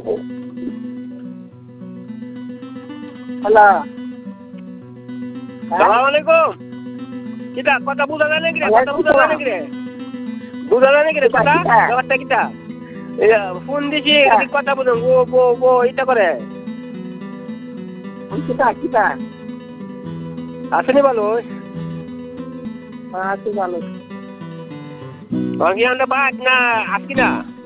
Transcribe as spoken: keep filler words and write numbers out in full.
Hello সালাম আলাইকুম। কিটা কথা বুঝা যায় নাকি রে? কথা বুঝা যায় নাকি রে? বুঝা যায় নাকি রে কথা? ব্যাপারটা কিটা? ফোন দিছি কথা বুঝুন ও ও ও এটা করে কিতা কিতা আসেনি ভালো আছে ভালো বাকি আমরা বাদ না আজকে না